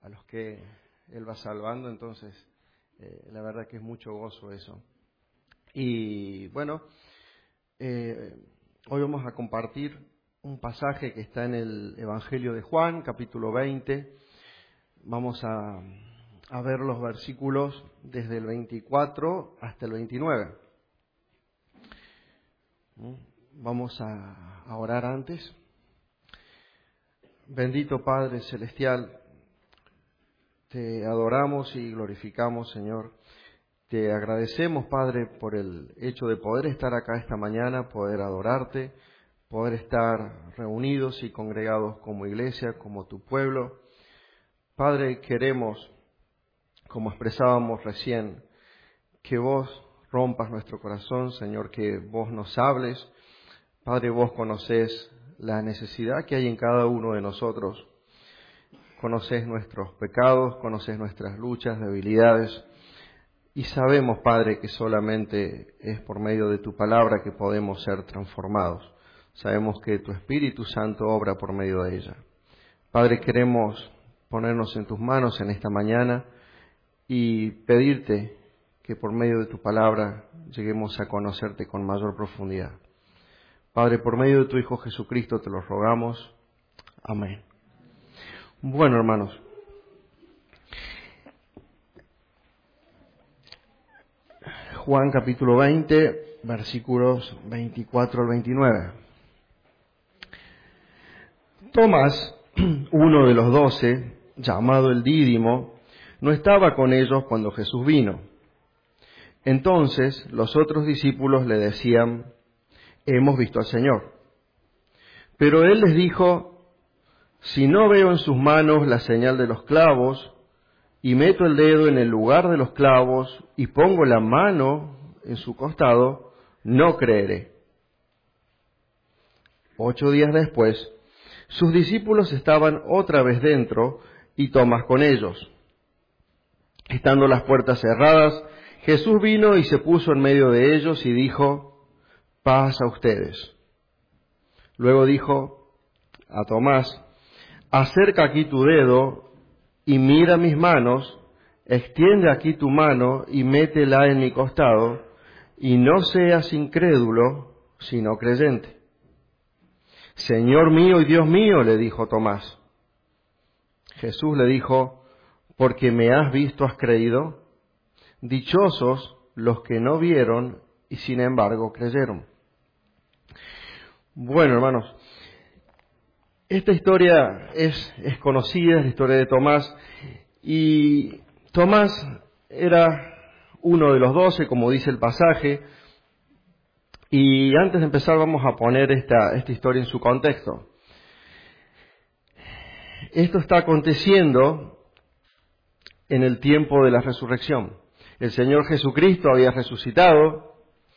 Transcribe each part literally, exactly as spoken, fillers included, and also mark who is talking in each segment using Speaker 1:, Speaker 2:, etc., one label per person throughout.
Speaker 1: los que Él va salvando, entonces eh, la verdad que es mucho gozo eso. Y bueno, eh, hoy vamos a compartir un pasaje que está en el Evangelio de Juan, capítulo veinte. Vamos a, a ver los versículos desde el veinticuatro hasta el veintinueve. Vamos a, a orar antes. Bendito Padre Celestial, te adoramos y glorificamos, Señor. Te agradecemos, Padre, por el hecho de poder estar acá esta mañana, poder adorarte, poder estar reunidos y congregados como iglesia, como tu pueblo. Padre, queremos, como expresábamos recién, que vos rompas nuestro corazón, Señor, que vos nos hables. Padre, vos conocés la necesidad que hay en cada uno de nosotros. Conocés nuestros pecados, conocés nuestras luchas, debilidades. Y sabemos, Padre, que solamente es por medio de tu palabra que podemos ser transformados. Sabemos que tu Espíritu Santo obra por medio de ella. Padre, queremos ponernos en tus manos en esta mañana y pedirte que por medio de tu palabra lleguemos a conocerte con mayor profundidad. Padre, por medio de tu Hijo Jesucristo te lo rogamos. Amén. Bueno, hermanos, Juan capítulo veinte, versículos veinticuatro al veintinueve. Tomás, uno de los doce, llamado el Dídimo, no estaba con ellos cuando Jesús vino. Entonces los otros discípulos le decían: hemos visto al Señor. Pero él les dijo: si no veo en sus manos la señal de los clavos, y meto el dedo en el lugar de los clavos, y pongo la mano en su costado, no creeré. Ocho días después, sus discípulos estaban otra vez dentro, y Tomás con ellos. Estando las puertas cerradas, Jesús vino y se puso en medio de ellos y dijo: paz a ustedes. Luego dijo a Tomás: acerca aquí tu dedo y mira mis manos, extiende aquí tu mano y métela en mi costado, y no seas incrédulo, sino creyente. Señor mío y Dios mío, le dijo Tomás. Jesús le dijo: porque me has visto, has creído. Dichosos los que no vieron y sin embargo creyeron. Bueno, hermanos, esta historia es, es conocida, es la historia de Tomás, y Tomás era uno de los doce, como dice el pasaje, y antes de empezar vamos a poner esta, esta historia en su contexto. Esto está aconteciendo en el tiempo de la resurrección. El Señor Jesucristo había resucitado,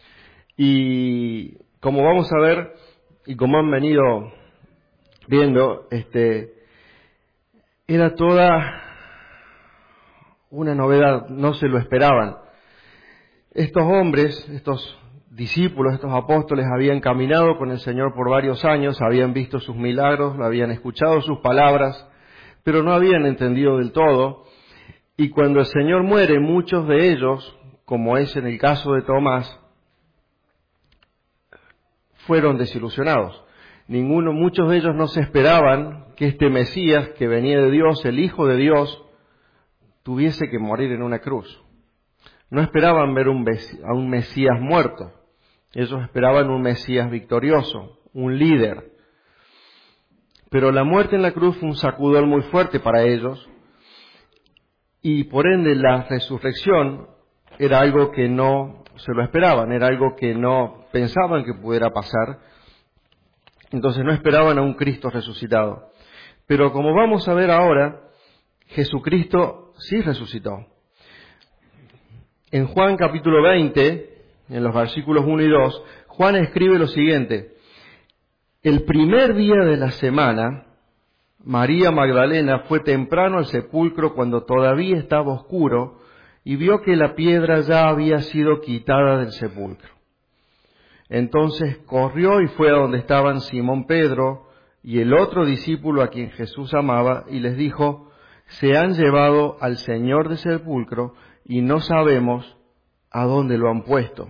Speaker 1: y como vamos a ver, y como han venido viendo, este, era toda una novedad, no se lo esperaban. Estos hombres, estos discípulos, estos apóstoles habían caminado con el Señor por varios años, habían visto sus milagros, habían escuchado sus palabras, pero no habían entendido del todo. Y cuando el Señor muere, muchos de ellos, como es en el caso de Tomás, fueron desilusionados. Ninguno, muchos de ellos no se esperaban que este Mesías que venía de Dios, el Hijo de Dios, tuviese que morir en una cruz. No esperaban ver un, a un Mesías muerto. Ellos esperaban un Mesías victorioso, un líder. Pero la muerte en la cruz fue un sacudón muy fuerte para ellos, y por ende la resurrección era algo que no se lo esperaban, era algo que no pensaban que pudiera pasar. Entonces no esperaban a un Cristo resucitado. Pero como vamos a ver ahora, Jesucristo sí resucitó. En Juan capítulo veinte, en los versículos uno y dos, Juan escribe lo siguiente: el primer día de la semana, María Magdalena fue temprano al sepulcro cuando todavía estaba oscuro y vio que la piedra ya había sido quitada del sepulcro. Entonces corrió y fue a donde estaban Simón Pedro y el otro discípulo a quien Jesús amaba, y les dijo: se han llevado al Señor del sepulcro y no sabemos a dónde lo han puesto.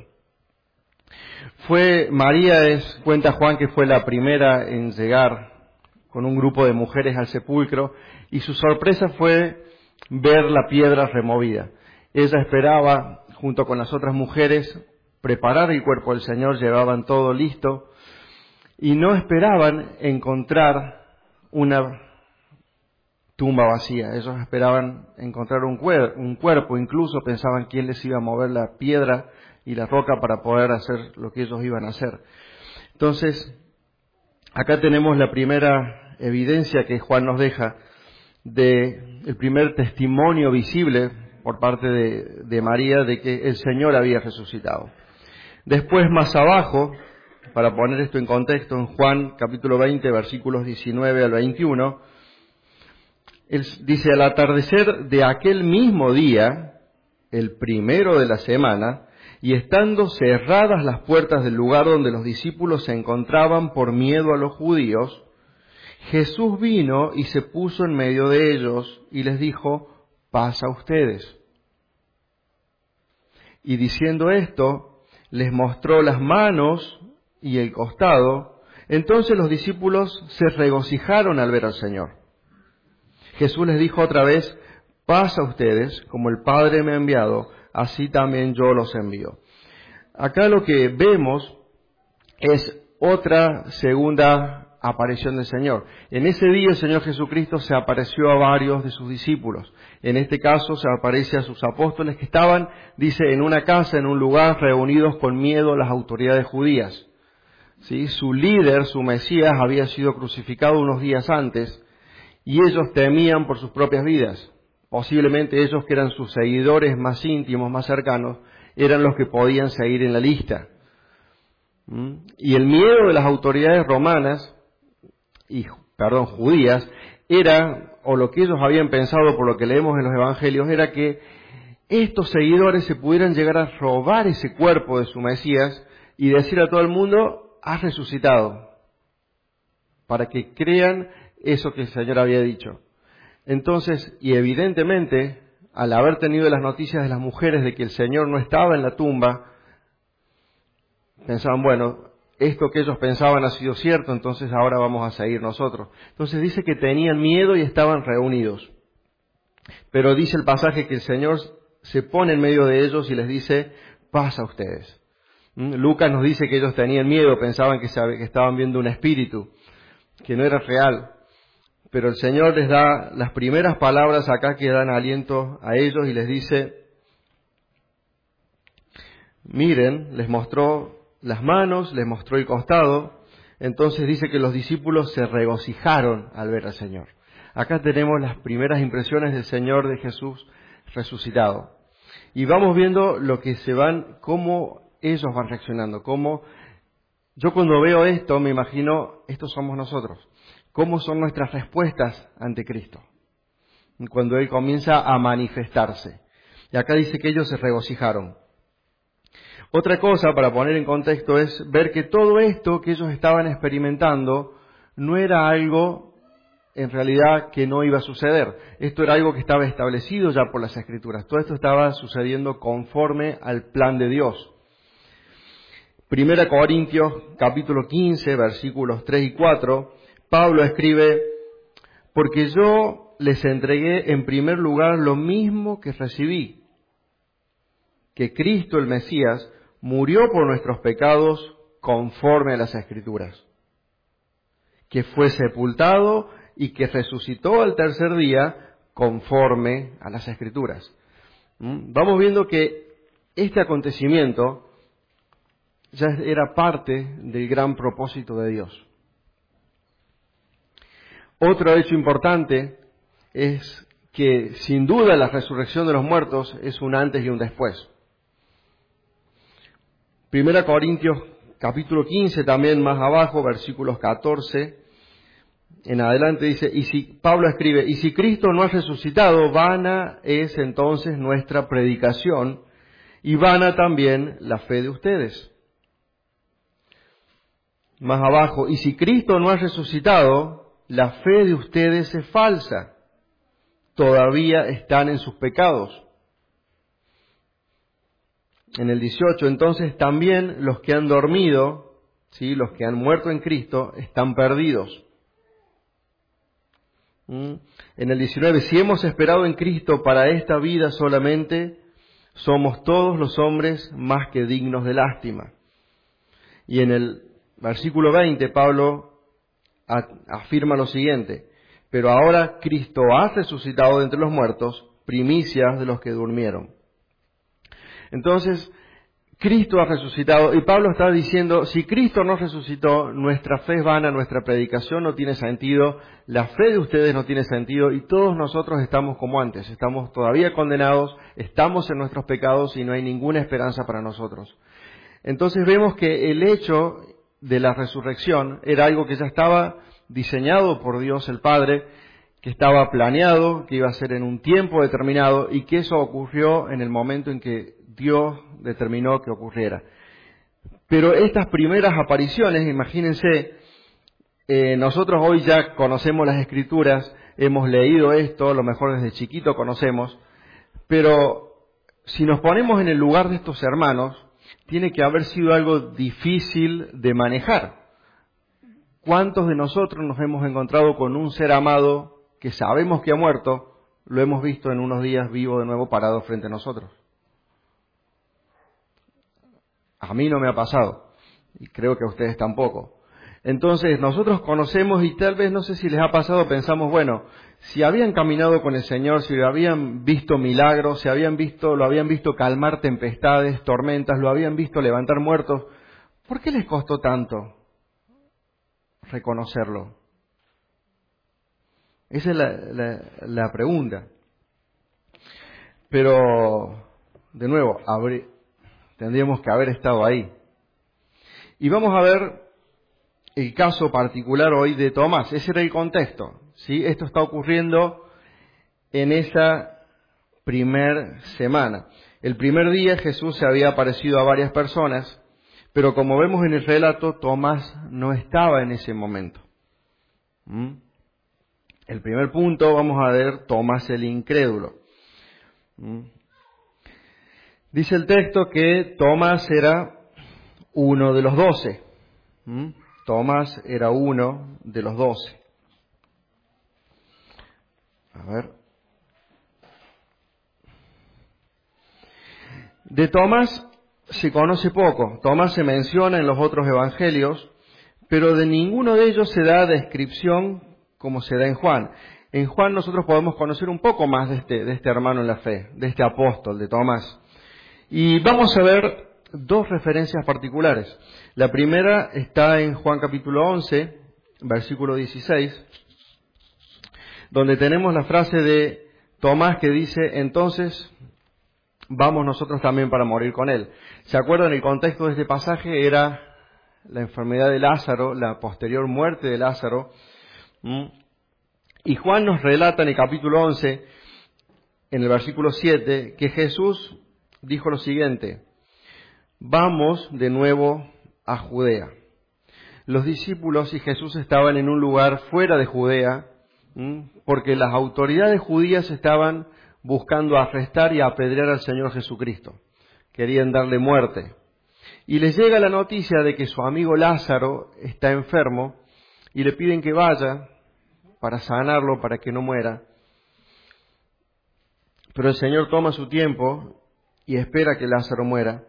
Speaker 1: Fue, María es, cuenta Juan que fue la primera en llegar con un grupo de mujeres al sepulcro y su sorpresa fue ver la piedra removida. Ella esperaba, junto con las otras mujeres, preparar el cuerpo del Señor, llevaban todo listo y no esperaban encontrar una tumba vacía. Ellos esperaban encontrar un, cuer- un cuerpo, incluso pensaban quién les iba a mover la piedra y la roca para poder hacer lo que ellos iban a hacer. Entonces, acá tenemos la primera evidencia que Juan nos deja de el primer testimonio visible por parte de, de María de que el Señor había resucitado. Después, más abajo, para poner esto en contexto, en Juan capítulo veinte, versículos diecinueve al veintiuno, él dice: al atardecer de aquel mismo día, el primero de la semana, y estando cerradas las puertas del lugar donde los discípulos se encontraban por miedo a los judíos, Jesús vino y se puso en medio de ellos y les dijo: paz a ustedes. Y diciendo esto, les mostró las manos y el costado. Entonces los discípulos se regocijaron al ver al Señor. Jesús les dijo otra vez: paz a ustedes, como el Padre me ha enviado, así también yo los envío. Acá lo que vemos es otra segunda aparición del Señor. En ese día el Señor Jesucristo se apareció a varios de sus discípulos. En este caso se aparece a sus apóstoles que estaban, dice, en una casa, en un lugar, reunidos con miedo a las autoridades judías. ¿Sí? Su líder, su Mesías, había sido crucificado unos días antes y ellos temían por sus propias vidas. Posiblemente ellos, que eran sus seguidores más íntimos, más cercanos, eran los que podían seguir en la lista. ¿Mm? Y el miedo de las autoridades romanas, y perdón, judías, era, o lo que ellos habían pensado por lo que leemos en los evangelios, era que estos seguidores se pudieran llegar a robar ese cuerpo de su Mesías y decir a todo el mundo: has resucitado, para que crean eso que el Señor había dicho. Entonces, y evidentemente, al haber tenido las noticias de las mujeres de que el Señor no estaba en la tumba, pensaban, bueno, esto que ellos pensaban ha sido cierto, entonces ahora vamos a seguir nosotros. Entonces dice que tenían miedo y estaban reunidos. Pero dice el pasaje que el Señor se pone en medio de ellos y les dice: paz a ustedes. ¿Mm? Lucas nos dice que ellos tenían miedo, pensaban que, sabe, que estaban viendo un espíritu, que no era real. Pero el Señor les da las primeras palabras acá que dan aliento a ellos y les dice: miren, les mostró las manos, les mostró el costado. Entonces dice que los discípulos se regocijaron al ver al Señor. Acá tenemos las primeras impresiones del Señor, de Jesús resucitado. Y vamos viendo lo que se van, cómo ellos van reaccionando. Cómo yo cuando veo esto me imagino, estos somos nosotros. ¿Cómo son nuestras respuestas ante Cristo? Cuando Él comienza a manifestarse. Y acá dice que ellos se regocijaron. Otra cosa para poner en contexto es ver que todo esto que ellos estaban experimentando no era algo en realidad que no iba a suceder. Esto era algo que estaba establecido ya por las Escrituras. Todo esto estaba sucediendo conforme al plan de Dios. Primera Corintios capítulo quince, versículos tres y cuatro, Pablo escribe: porque yo les entregué en primer lugar lo mismo que recibí, que Cristo el Mesías murió por nuestros pecados conforme a las Escrituras, que fue sepultado y que resucitó al tercer día conforme a las Escrituras. ¿Mm? Vamos viendo que este acontecimiento ya era parte del gran propósito de Dios. Otro hecho importante es que sin duda la resurrección de los muertos es un antes y un después. Primera Corintios capítulo quince, también más abajo, versículos catorce en adelante dice, y si Pablo escribe: y si Cristo no ha resucitado, vana es entonces nuestra predicación y vana también la fe de ustedes. Más abajo, y si Cristo no ha resucitado, la fe de ustedes es falsa todavía están en sus pecados. En el dieciocho, entonces también los que han dormido, ¿sí?, los que han muerto en Cristo, están perdidos. ¿Mm? En el diecinueve, si hemos esperado en Cristo para esta vida solamente, somos todos los hombres más que dignos de lástima. Y en el versículo veinte, Pablo afirma lo siguiente: pero ahora Cristo ha resucitado de entre los muertos, primicias de los que durmieron. Entonces, Cristo ha resucitado, y Pablo está diciendo, si Cristo no resucitó, nuestra fe es vana, nuestra predicación no tiene sentido, la fe de ustedes no tiene sentido, y todos nosotros estamos como antes, estamos todavía condenados, estamos en nuestros pecados y no hay ninguna esperanza para nosotros. Entonces vemos que el hecho de la resurrección era algo que ya estaba diseñado por Dios el Padre, que estaba planeado, que iba a ser en un tiempo determinado, y que eso ocurrió en el momento en que Dios determinó que ocurriera. Pero estas primeras apariciones, imagínense, eh, nosotros hoy ya conocemos las Escrituras, hemos leído esto, a lo mejor desde chiquito conocemos, pero si nos ponemos en el lugar de estos hermanos, tiene que haber sido algo difícil de manejar. ¿Cuántos de nosotros nos hemos encontrado con un ser amado que sabemos que ha muerto, lo hemos visto en unos días vivo de nuevo parado frente a nosotros? A mí no me ha pasado, y creo que a ustedes tampoco. Entonces, nosotros conocemos, y tal vez, no sé si les ha pasado, pensamos, bueno, si habían caminado con el Señor, si habían visto milagros, si habían visto, lo habían visto calmar tempestades, tormentas, lo habían visto levantar muertos, ¿por qué les costó tanto reconocerlo? Esa es la, la, la pregunta. Pero, de nuevo, abrí, tendríamos que haber estado ahí. Y vamos a ver el caso particular hoy de Tomás. Ese era el contexto, ¿sí? Esto está ocurriendo en esa primer semana. El primer día Jesús se había aparecido a varias personas, pero como vemos en el relato, Tomás no estaba en ese momento. ¿Mm? El primer punto, vamos a ver, Tomás el incrédulo. ¿Mm? Dice el texto que Tomás era uno de los doce. ¿Mm? Tomás era uno de los doce. A ver. De Tomás se conoce poco. Tomás se menciona en los otros evangelios, pero de ninguno de ellos se da descripción como se da en Juan. En Juan nosotros podemos conocer un poco más de este, de este hermano en la fe, de este apóstol, de Tomás. Y vamos a ver dos referencias particulares. La primera está en Juan capítulo once, versículo dieciséis, donde tenemos la frase de Tomás que dice, entonces vamos nosotros también para morir con él. ¿Se acuerdan? El contexto de este pasaje era la enfermedad de Lázaro, la posterior muerte de Lázaro. ¿Mm? Y Juan nos relata en el capítulo once, en el versículo siete, que Jesús dijo lo siguiente: vamos de nuevo a Judea. Los discípulos y Jesús estaban en un lugar fuera de Judea, ¿m? porque las autoridades judías estaban buscando arrestar y apedrear al Señor Jesucristo. Querían darle muerte. Y les llega la noticia de que su amigo Lázaro está enfermo y le piden que vaya para sanarlo, para que no muera. Pero el Señor toma su tiempo y espera que Lázaro muera.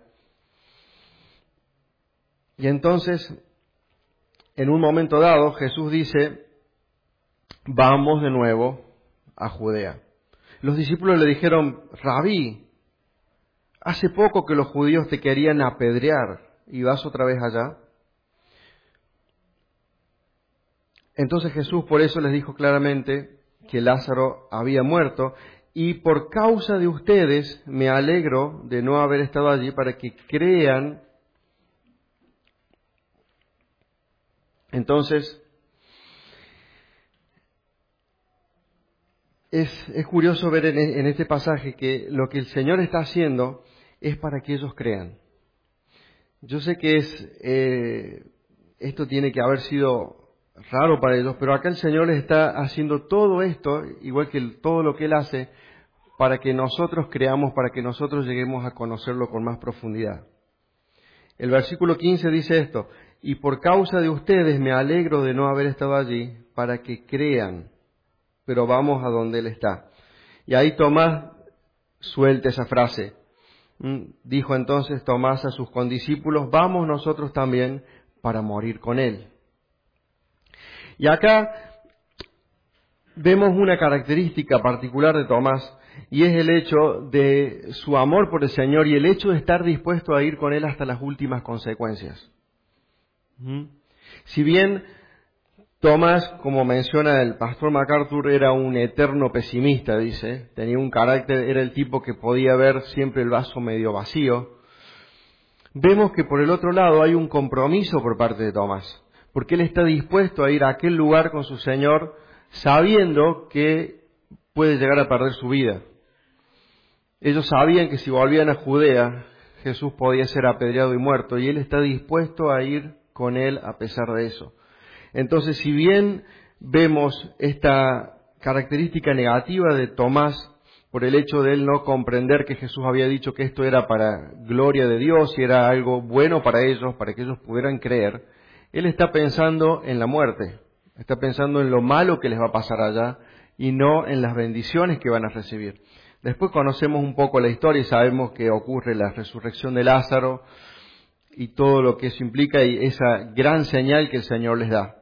Speaker 1: Y entonces, en un momento dado, Jesús dice, vamos de nuevo a Judea. Los discípulos le dijeron, Rabí, hace poco que los judíos te querían apedrear y vas otra vez allá. Entonces Jesús por eso les dijo claramente que Lázaro había muerto, y por causa de ustedes me alegro de no haber estado allí para que crean. Entonces, es, es curioso ver en, en este pasaje que lo que el Señor está haciendo es para que ellos crean. Yo sé que es eh, esto tiene que haber sido raro para ellos, pero acá el Señor les está haciendo todo esto, igual que el, todo lo que Él hace, para que nosotros creamos, para que nosotros lleguemos a conocerlo con más profundidad. El versículo quince dice esto: y por causa de ustedes me alegro de no haber estado allí, para que crean, pero vamos a donde Él está. Y ahí Tomás suelta esa frase. Dijo entonces Tomás a sus condiscípulos: vamos nosotros también para morir con Él. Y acá vemos una característica particular de Tomás, y es el hecho de su amor por el Señor y el hecho de estar dispuesto a ir con Él hasta las últimas consecuencias. Si bien Tomás, como menciona el pastor MacArthur, era un eterno pesimista, dice, tenía un carácter, era el tipo que podía ver siempre el vaso medio vacío, vemos que por el otro lado hay un compromiso por parte de Tomás, porque él está dispuesto a ir a aquel lugar con su Señor sabiendo que puede llegar a perder su vida. Ellos sabían que si volvían a Judea, Jesús podía ser apedreado y muerto, y él está dispuesto a ir con él a pesar de eso. Entonces, si bien vemos esta característica negativa de Tomás por el hecho de él no comprender que Jesús había dicho que esto era para gloria de Dios y era algo bueno para ellos, para que ellos pudieran creer, él está pensando en la muerte, está pensando en lo malo que les va a pasar allá y no en las bendiciones que van a recibir. Después conocemos un poco la historia y sabemos que ocurre la resurrección de Lázaro y todo lo que eso implica y esa gran señal que el Señor les da.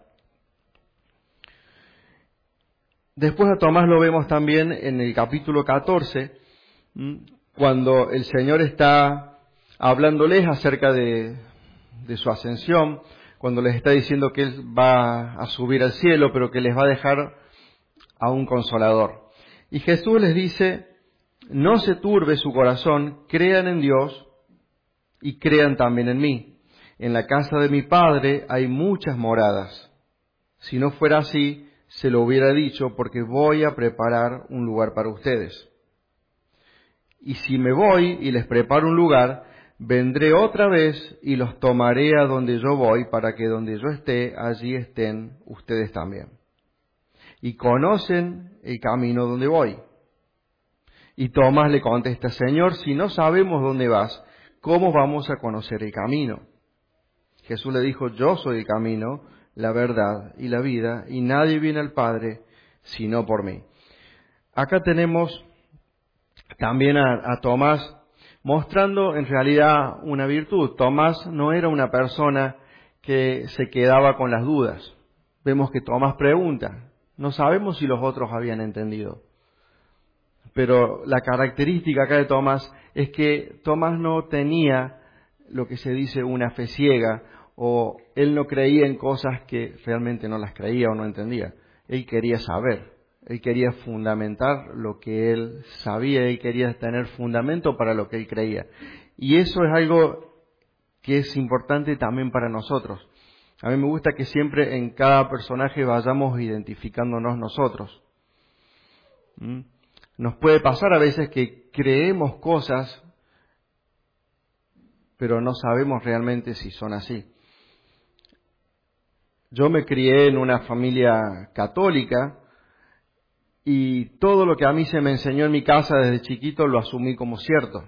Speaker 1: Después a Tomás lo vemos también en el capítulo catorce, cuando el Señor está hablándoles acerca de, de su ascensión, cuando les está diciendo que Él va a subir al cielo, pero que les va a dejar a un consolador. Y Jesús les dice: no se turbe su corazón, crean en Dios y crean también en mí. En la casa de mi Padre hay muchas moradas. Si no fuera así, se lo hubiera dicho, porque voy a preparar un lugar para ustedes. Y si me voy y les preparo un lugar, vendré otra vez y los tomaré a donde yo voy, para que donde yo esté, allí estén ustedes también. Y conocen el camino donde voy. Y Tomás le contesta: Señor, si no sabemos dónde vas, ¿cómo vamos a conocer el camino? Jesús le dijo: yo soy el camino, la verdad y la vida, y nadie viene al Padre sino por mí. Acá tenemos también a, a Tomás mostrando en realidad una virtud. Tomás no era una persona que se quedaba con las dudas. Vemos que Tomás pregunta. No sabemos si los otros habían entendido. Pero la característica acá de Tomás es que Tomás no tenía lo que se dice una fe ciega, o él no creía en cosas que realmente no las creía o no entendía. Él quería saber, él quería fundamentar lo que él sabía, él quería tener fundamento para lo que él creía. Y eso es algo que es importante también para nosotros. A mí me gusta que siempre en cada personaje vayamos identificándonos nosotros. ¿Mm? Nos puede pasar a veces que creemos cosas, pero no sabemos realmente si son así. Yo me crié en una familia católica y todo lo que a mí se me enseñó en mi casa desde chiquito lo asumí como cierto.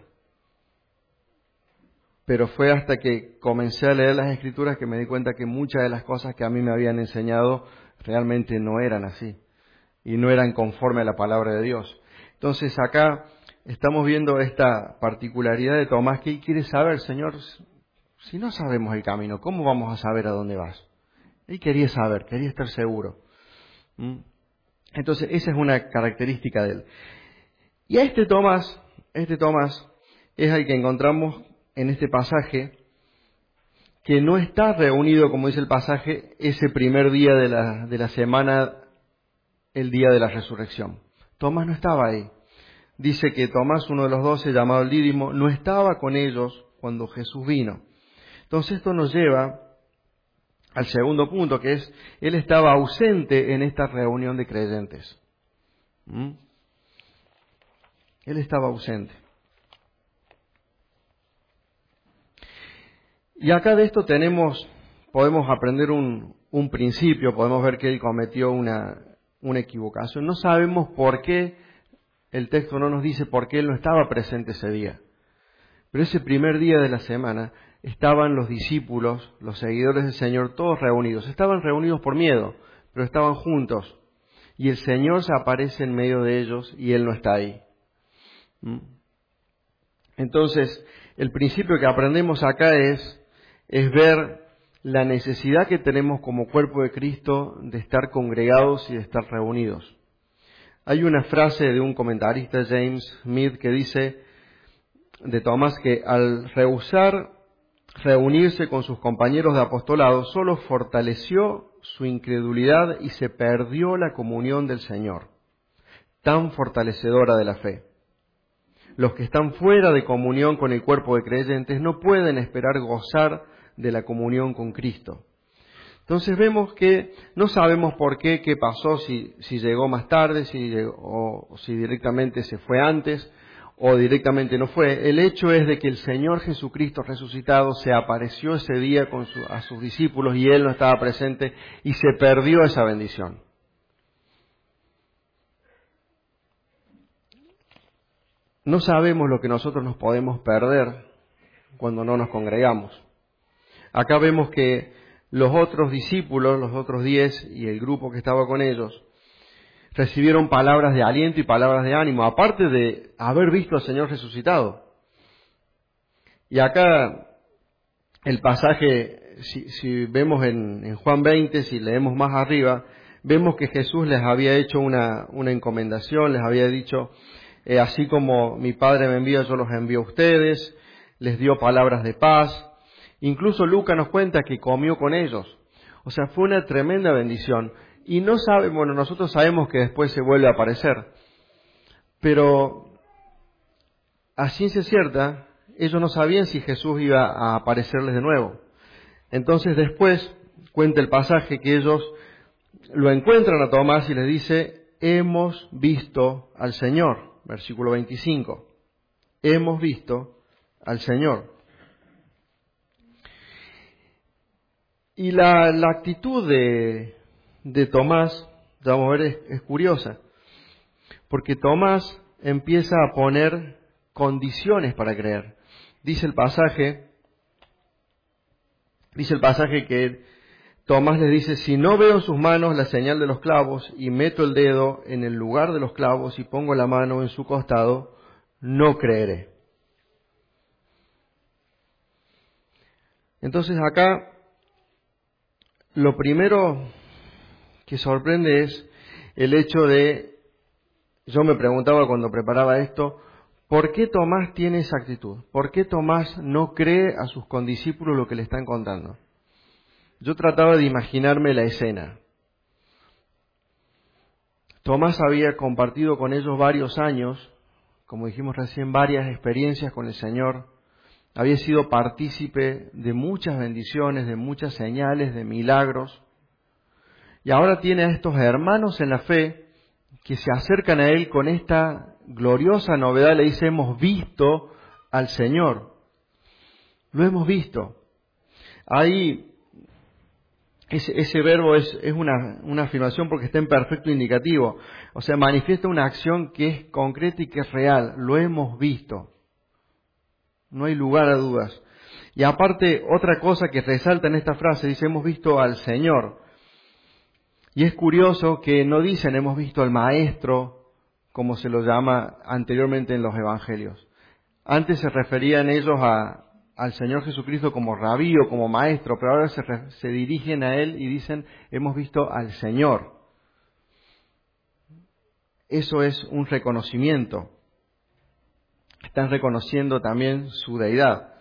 Speaker 1: Pero fue hasta que comencé a leer las Escrituras que me di cuenta que muchas de las cosas que a mí me habían enseñado realmente no eran así y no eran conforme a la palabra de Dios. Entonces acá estamos viendo esta particularidad de Tomás, que él quiere saber: Señor, si no sabemos el camino, ¿cómo vamos a saber a dónde vas? Él quería saber, quería estar seguro. ¿Mm? Entonces esa es una característica de él. Y a este Tomás, este Tomás es el que encontramos en este pasaje, que no está reunido, como dice el pasaje, ese primer día de la, de la semana, el día de la resurrección. Tomás no estaba ahí. Dice que Tomás, uno de los doce, llamado el Dídimo, no estaba con ellos cuando Jesús vino. Entonces esto nos lleva al segundo punto, que es: él estaba ausente en esta reunión de creyentes. ¿Mm? Él estaba ausente. Y acá de esto tenemos, podemos aprender un, un principio, podemos ver que él cometió una, una equivocación. No sabemos por qué, el texto no nos dice por qué él no estaba presente ese día. Pero ese primer día de la semana estaban los discípulos, los seguidores del Señor, todos reunidos. Estaban reunidos por miedo, pero estaban juntos. Y el Señor se aparece en medio de ellos y Él no está ahí. ¿Mm? Entonces, el principio que aprendemos acá es, es ver la necesidad que tenemos como cuerpo de Cristo de estar congregados y de estar reunidos. Hay una frase de un comentarista, James Smith, que dice de Tomás que al rehusar reunirse con sus compañeros de apostolado, solo fortaleció su incredulidad y se perdió la comunión del Señor, tan fortalecedora de la fe. Los que están fuera de comunión con el cuerpo de creyentes no pueden esperar gozar de la comunión con Cristo. Entonces vemos que no sabemos por qué, qué pasó, si, si llegó más tarde, si llegó, o si directamente se fue antes, o directamente no fue. El hecho es de que el Señor Jesucristo resucitado se apareció ese día con su, a sus discípulos y Él no estaba presente y se perdió esa bendición. No sabemos lo que nosotros nos podemos perder cuando no nos congregamos. Acá vemos que los otros discípulos, los otros diez y el grupo que estaba con ellos, recibieron palabras de aliento y palabras de ánimo, aparte de haber visto al Señor resucitado. Y acá el pasaje, si, si vemos en, en Juan veinte, si leemos más arriba, vemos que Jesús les había hecho una, una encomendación, les había dicho, eh, así como mi Padre me envía, yo los envío a ustedes, les dio palabras de paz. Incluso Lucas nos cuenta que comió con ellos. O sea, fue una tremenda bendición. Y no sabemos, bueno, nosotros sabemos que después se vuelve a aparecer. Pero a ciencia cierta, ellos no sabían si Jesús iba a aparecerles de nuevo. Entonces después cuenta el pasaje que ellos lo encuentran a Tomás y les dice, hemos visto al Señor. Versículo veinticinco. Hemos visto al Señor. Y la, la actitud de, de Tomás, vamos a ver, es, es curiosa. Porque Tomás empieza a poner condiciones para creer. Dice el pasaje, dice el pasaje que Tomás les dice, si no veo en sus manos la señal de los clavos y meto el dedo en el lugar de los clavos y pongo la mano en su costado, no creeré. Entonces acá lo primero que sorprende es el hecho de, yo me preguntaba cuando preparaba esto, ¿por qué Tomás tiene esa actitud? ¿Por qué Tomás no cree a sus condiscípulos lo que le están contando? Yo trataba de imaginarme la escena. Tomás había compartido con ellos varios años, como dijimos recién, varias experiencias con el Señor. Había sido partícipe de muchas bendiciones, de muchas señales, de milagros. Y ahora tiene a estos hermanos en la fe que se acercan a Él con esta gloriosa novedad. Le dice, hemos visto al Señor. Lo hemos visto. Ahí ese, ese verbo es, es una, una afirmación porque está en perfecto indicativo. O sea, manifiesta una acción que es concreta y que es real. Lo hemos visto. No hay lugar a dudas. Y aparte, otra cosa que resalta en esta frase, dice, hemos visto al Señor. Y es curioso que no dicen, hemos visto al Maestro, como se lo llama anteriormente en los Evangelios. Antes se referían ellos a, al Señor Jesucristo como rabí o como maestro, pero ahora se, se dirigen a Él y dicen, hemos visto al Señor. Eso es un reconocimiento. Están reconociendo también su deidad.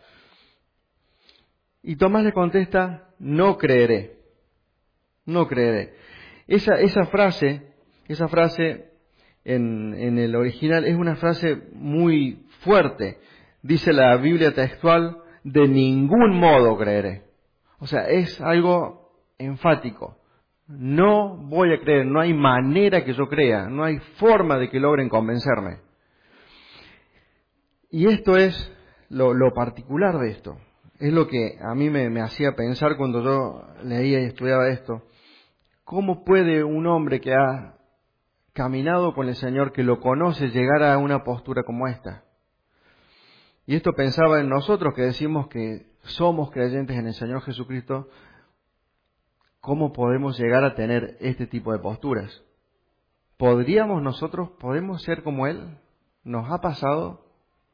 Speaker 1: Y Tomás le contesta, no creeré, no creeré. Esa, esa frase, esa frase en, en el original es una frase muy fuerte. Dice la Biblia textual, de ningún modo creeré. O sea, es algo enfático. No voy a creer, no hay manera que yo crea, no hay forma de que logren convencerme. Y esto es lo, lo particular de esto. es lo que a mí me, me hacía pensar cuando yo leía y estudiaba esto. ¿Cómo puede un hombre que ha caminado con el Señor, que lo conoce, llegar a una postura como esta? Y esto pensaba en nosotros que decimos que somos creyentes en el Señor Jesucristo. ¿Cómo podemos llegar a tener este tipo de posturas? ¿Podríamos nosotros, podemos ser como Él? ¿Nos ha pasado?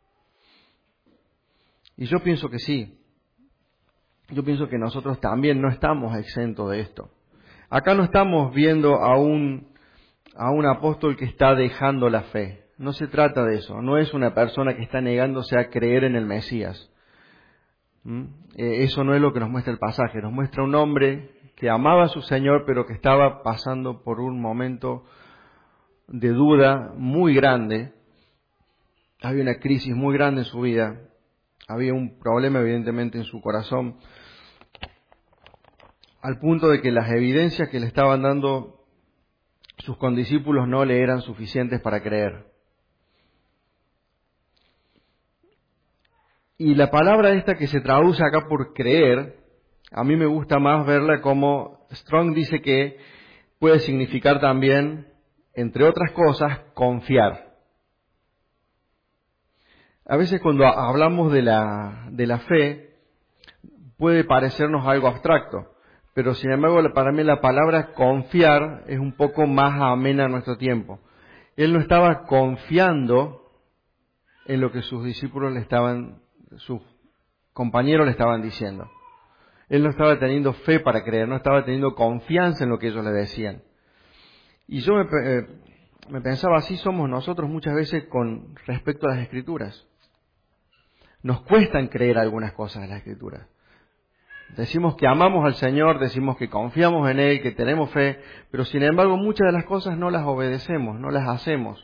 Speaker 1: Y yo pienso que sí. Yo pienso que nosotros también no estamos exentos de esto. Acá no estamos viendo a un, a un apóstol que está dejando la fe. No se trata de eso. No es una persona que está negándose a creer en el Mesías. ¿Mm? Eh, eso no es lo que nos muestra el pasaje. Nos muestra un hombre que amaba a su Señor, pero que estaba pasando por un momento de duda muy grande. Había una crisis muy grande en su vida. Había un problema evidentemente en su corazón, al punto de que las evidencias que le estaban dando sus condiscípulos no le eran suficientes para creer. Y la palabra esta que se traduce acá por creer, a mí me gusta más verla como Strong dice que puede significar también, entre otras cosas, confiar. A veces cuando hablamos de la, de la fe, puede parecernos algo abstracto. Pero sin embargo, para mí la palabra confiar es un poco más amena a nuestro tiempo. Él no estaba confiando en lo que sus discípulos le estaban, sus compañeros le estaban diciendo. Él no estaba teniendo fe para creer, no estaba teniendo confianza en lo que ellos le decían. Y yo me, eh, me pensaba, así somos nosotros muchas veces con respecto a las Escrituras. Nos cuestan creer algunas cosas de las Escrituras. Decimos que amamos al Señor, decimos que confiamos en Él, que tenemos fe, pero sin embargo muchas de las cosas no las obedecemos, no las hacemos.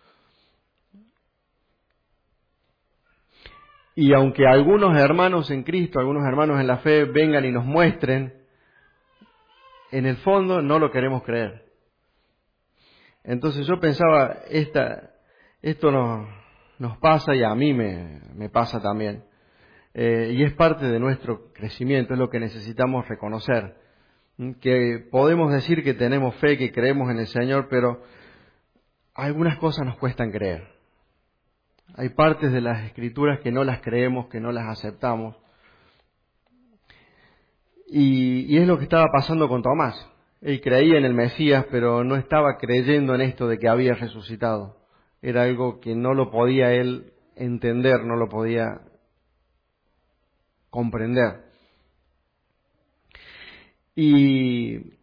Speaker 1: Y aunque algunos hermanos en Cristo, algunos hermanos en la fe vengan y nos muestren, en el fondo no lo queremos creer. Entonces yo pensaba, esta, esto nos, nos pasa y a mí me, me pasa también. Eh, y es parte de nuestro crecimiento, es lo que necesitamos reconocer. Que podemos decir que tenemos fe, que creemos en el Señor, pero algunas cosas nos cuestan creer. Hay partes de las Escrituras que no las creemos, que no las aceptamos. Y, y es lo que estaba pasando con Tomás. Él creía en el Mesías, pero no estaba creyendo en esto de que había resucitado. Era algo que no lo podía él entender, no lo podía comprender. Y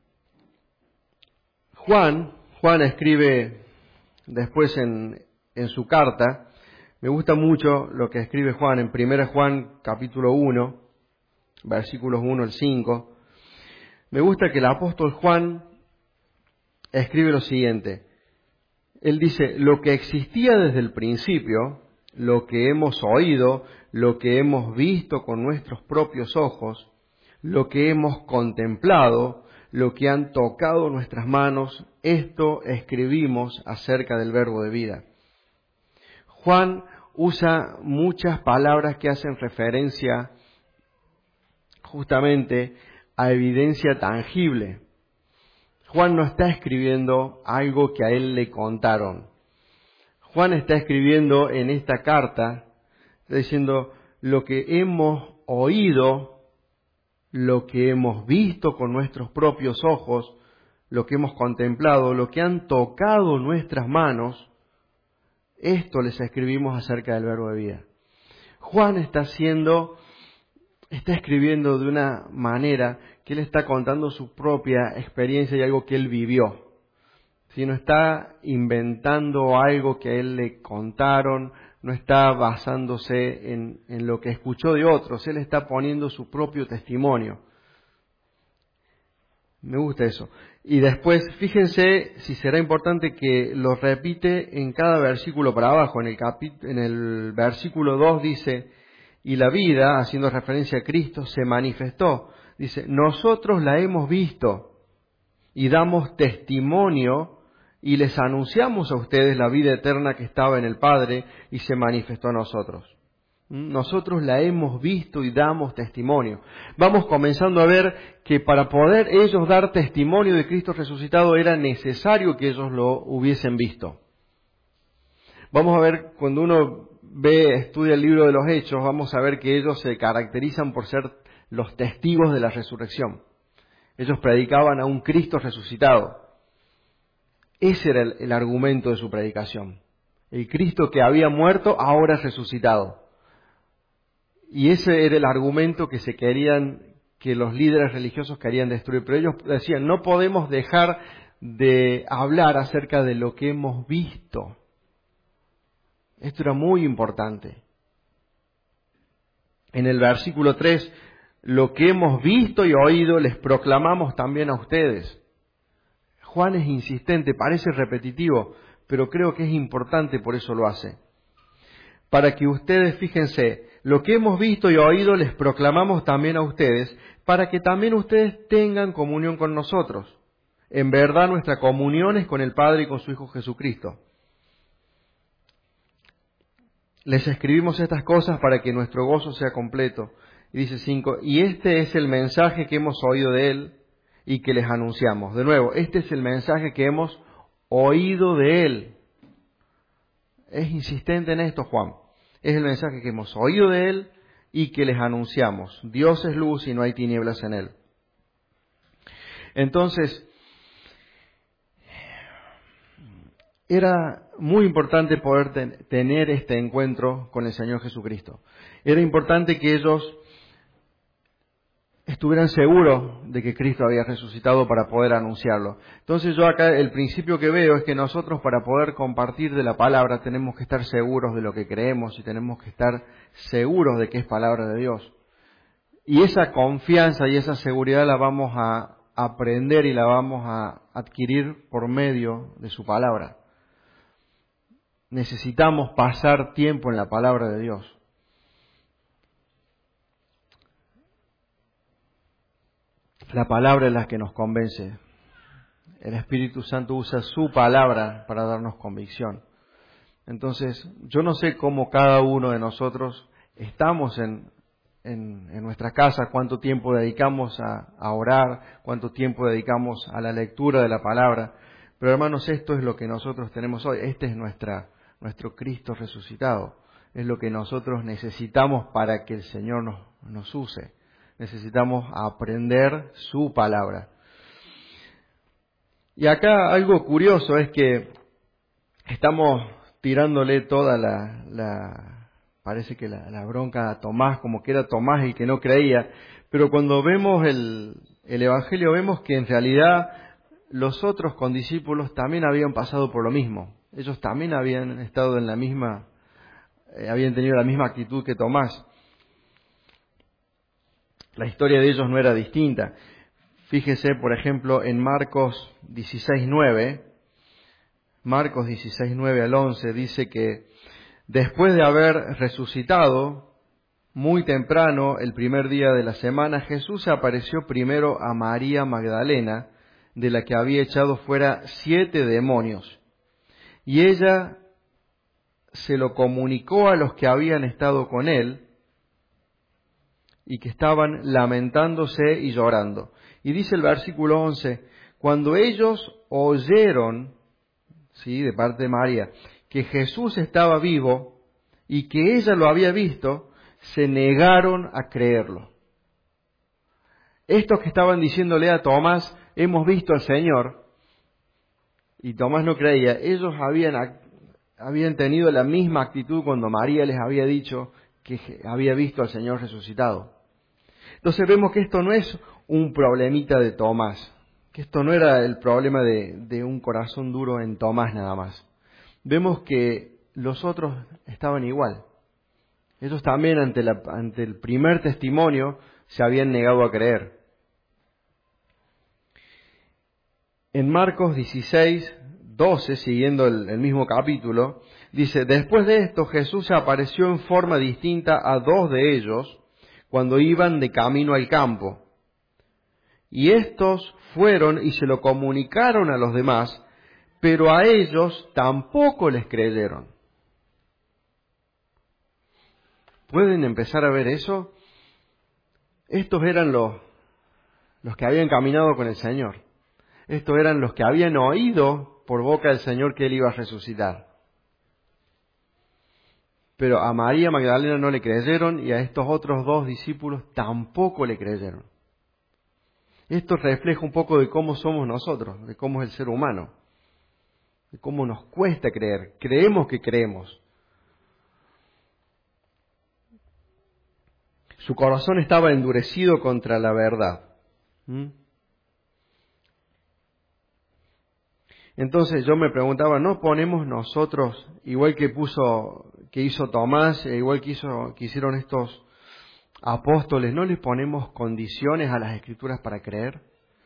Speaker 1: Juan, Juan escribe después en, en su carta, me gusta mucho lo que escribe Juan en primera Juan capítulo uno, versículos uno al cinco. Me gusta que el apóstol Juan escribe lo siguiente. Él dice, lo que existía desde el principio, lo que hemos oído, lo que hemos visto con nuestros propios ojos, lo que hemos contemplado, lo que han tocado nuestras manos, esto escribimos acerca del verbo de vida. Juan usa muchas palabras que hacen referencia justamente a evidencia tangible. Juan no está escribiendo algo que a él le contaron. Juan está escribiendo en esta carta, está diciendo lo que hemos oído, lo que hemos visto con nuestros propios ojos, lo que hemos contemplado, lo que han tocado nuestras manos, esto les escribimos acerca del verbo de vida. Juan está haciendo, está escribiendo de una manera que él está contando su propia experiencia y algo que él vivió. Si no está inventando algo que a él le contaron, no está basándose en, en lo que escuchó de otros, él está poniendo su propio testimonio. Me gusta eso. Y después, fíjense si será importante que lo repite en cada versículo para abajo. En el, capit- en el versículo dos dice, y la vida, haciendo referencia a Cristo, se manifestó. Dice, nosotros la hemos visto y damos testimonio y les anunciamos a ustedes la vida eterna que estaba en el Padre y se manifestó a nosotros. Nosotros la hemos visto y damos testimonio. Vamos comenzando a ver que para poder ellos dar testimonio de Cristo resucitado era necesario que ellos lo hubiesen visto. Vamos a ver, cuando uno ve, estudia el libro de los Hechos, vamos a ver que ellos se caracterizan por ser los testigos de la resurrección. Ellos predicaban a un Cristo resucitado. Ese era el, el argumento de su predicación. El Cristo que había muerto, ahora resucitado. Y ese era el argumento que se querían, que los líderes religiosos querían destruir. Pero ellos decían, no podemos dejar de hablar acerca de lo que hemos visto. Esto era muy importante. En el versículo tres, lo que hemos visto y oído les proclamamos también a ustedes. Juan es insistente, parece repetitivo, pero creo que es importante, por eso lo hace. Para que ustedes, fíjense, lo que hemos visto y oído les proclamamos también a ustedes, para que también ustedes tengan comunión con nosotros. En verdad nuestra comunión es con el Padre y con su Hijo Jesucristo. Les escribimos estas cosas para que nuestro gozo sea completo. Y dice cinco, y este es el mensaje que hemos oído de Él y que les anunciamos. De nuevo, este es el mensaje que hemos oído de Él. Es insistente en esto, Juan. Es el mensaje que hemos oído de Él y que les anunciamos. Dios es luz y no hay tinieblas en Él. Entonces, era muy importante poder ten- tener este encuentro con el Señor Jesucristo. Era importante que ellos estuvieran seguros de que Cristo había resucitado para poder anunciarlo. Entonces yo acá el principio que veo es que nosotros para poder compartir de la palabra tenemos que estar seguros de lo que creemos y tenemos que estar seguros de que es palabra de Dios. Y esa confianza y esa seguridad la vamos a aprender y la vamos a adquirir por medio de su palabra. Necesitamos pasar tiempo en la palabra de Dios. La palabra es la que nos convence. El Espíritu Santo usa su palabra para darnos convicción. Entonces, yo no sé cómo cada uno de nosotros estamos en, en, en nuestra casa, cuánto tiempo dedicamos a, a orar, cuánto tiempo dedicamos a la lectura de la palabra. Pero hermanos, esto es lo que nosotros tenemos hoy. Este es nuestra, nuestro Cristo resucitado. Es lo que nosotros necesitamos para que el Señor nos, nos use. Necesitamos aprender su palabra. Y acá algo curioso es que estamos tirándole toda la, la parece que la, la bronca a Tomás, como que era Tomás el que no creía, pero cuando vemos el, el Evangelio vemos que en realidad los otros condiscípulos también habían pasado por lo mismo. Ellos también habían estado en la misma, eh, habían tenido la misma actitud que Tomás. La historia de ellos no era distinta. Fíjese, por ejemplo, en Marcos dieciséis nueve, Marcos dieciséis nueve al once, dice que después de haber resucitado, muy temprano, el primer día de la semana, Jesús se apareció primero a María Magdalena, de la que había echado fuera siete demonios. Y ella se lo comunicó a los que habían estado con él, y que estaban lamentándose y llorando. Y dice el versículo once, cuando ellos oyeron, sí, de parte de María, que Jesús estaba vivo y que ella lo había visto, se negaron a creerlo. Estos que estaban diciéndole a Tomás, hemos visto al Señor, y Tomás no creía, ellos habían, habían tenido la misma actitud cuando María les había dicho que había visto al Señor resucitado. Entonces vemos que esto no es un problemita de Tomás, que esto no era el problema de, de un corazón duro en Tomás nada más. Vemos que los otros estaban igual. Ellos también ante, la, ante el primer testimonio se habían negado a creer. En Marcos dieciséis doce, siguiendo el, el mismo capítulo, dice, después de esto Jesús se apareció en forma distinta a dos de ellos, cuando iban de camino al campo. Y estos fueron y se lo comunicaron a los demás, pero a ellos tampoco les creyeron. ¿Pueden empezar a ver eso? Estos eran los, los que habían caminado con el Señor. Estos eran los que habían oído por boca del Señor que Él iba a resucitar. Pero a María Magdalena no le creyeron y a estos otros dos discípulos tampoco le creyeron. Esto refleja un poco de cómo somos nosotros, de cómo es el ser humano, de cómo nos cuesta creer. Creemos que creemos. Su corazón estaba endurecido contra la verdad. ¿Mm? Entonces yo me preguntaba, ¿no ponemos nosotros, igual que puso, que hizo Tomás, igual que, hizo, que hicieron estos apóstoles, ¿no les ponemos condiciones a las Escrituras para creer?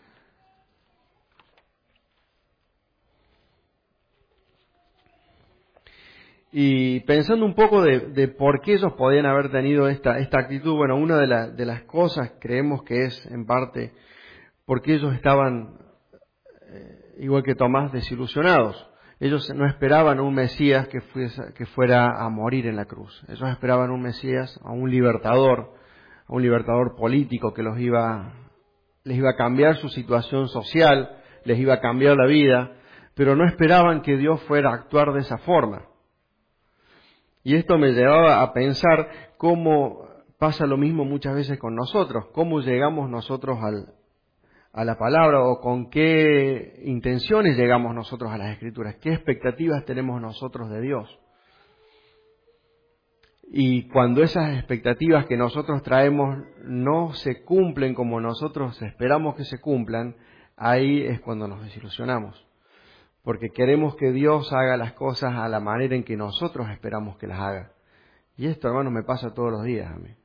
Speaker 1: Y pensando un poco de, de por qué ellos podían haber tenido esta, esta actitud, bueno, una de, la, de las cosas creemos que es en parte porque ellos estaban, eh, igual que Tomás, desilusionados. Ellos no esperaban un Mesías que, fuese, que fuera a morir en la cruz. Ellos esperaban un Mesías, a un libertador, a un libertador político que los iba, les iba a cambiar su situación social, les iba a cambiar la vida, pero no esperaban que Dios fuera a actuar de esa forma. Y esto me llevaba a pensar cómo pasa lo mismo muchas veces con nosotros, cómo llegamos nosotros al, a la palabra o con qué intenciones llegamos nosotros a las Escrituras, qué expectativas tenemos nosotros de Dios. Y cuando esas expectativas que nosotros traemos no se cumplen como nosotros esperamos que se cumplan, ahí es cuando nos desilusionamos. Porque queremos que Dios haga las cosas a la manera en que nosotros esperamos que las haga. Y esto, hermano, me pasa todos los días a mí.